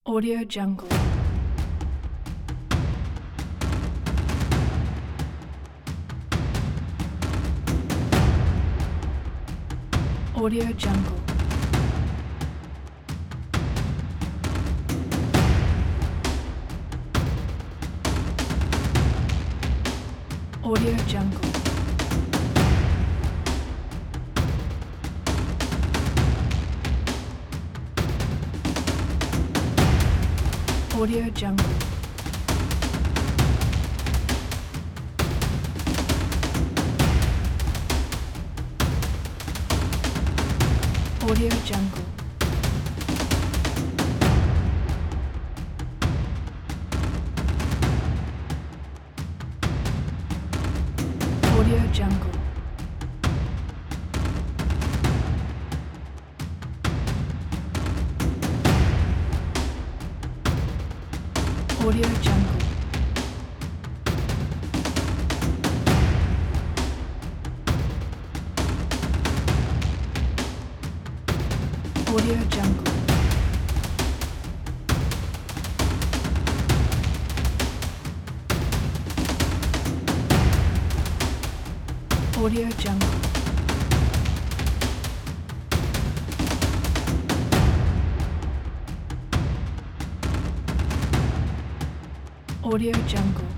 Audio Jungle. Audio Jungle. Audio Jungle. Audio Jungle. Audio Jungle. Audio Jungle. Audio Jungle. Audio Jungle. Audio Jungle. Audio Jungle.